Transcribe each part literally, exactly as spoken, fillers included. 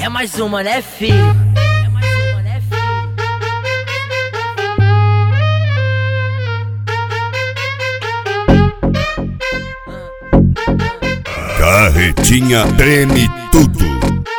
É mais uma, né, filho? É mais uma, né, filho? Carretinha treme tudo.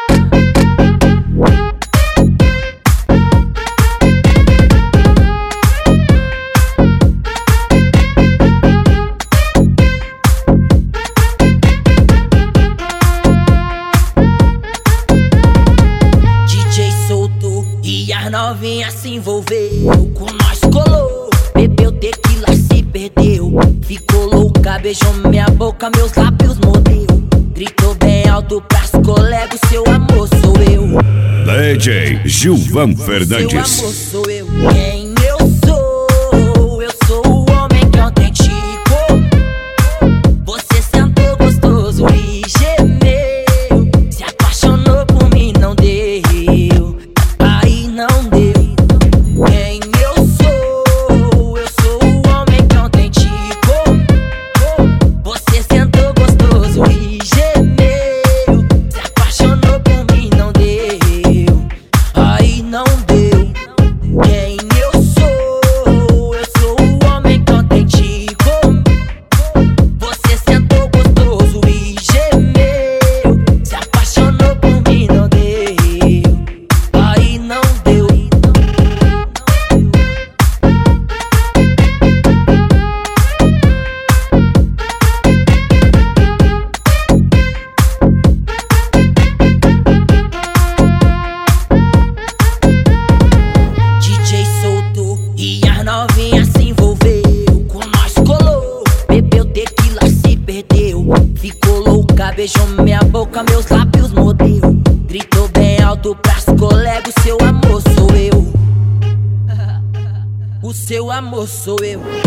E as novinhas se envolveu, com nós colou, bebeu tequila, se perdeu, ficou louca, beijou minha boca, meus lábios mordeu, gritou bem alto pras colegas, seu amor sou eu. D J Gilvan Fernandes. Seu amor sou eu. Quem eu sou? Eu sou o homem que ontem te comeu. Você sentou gostoso e gemeu, se apaixonou por mim, não deu. Não deu. Quem eu sou? Eu sou o homem que ontem te comeu. Você sentou gostoso e gemeu, se apaixonou por mim, não deu. Aí não deu. Quem eu sou? Eu sou o homem que ontem te comeu. Você sentou gostoso e gemeu, se apaixonou por mim, não deu. Aí não deu. D J soltou e as novinhas se envolveu, com nós colou, bebeu tequila, se perdeu, ficou louca, beijou minha boca, meus lábios mordeu, gritou bem alto pras colegas, seu amor sou eu. O seu amor sou eu.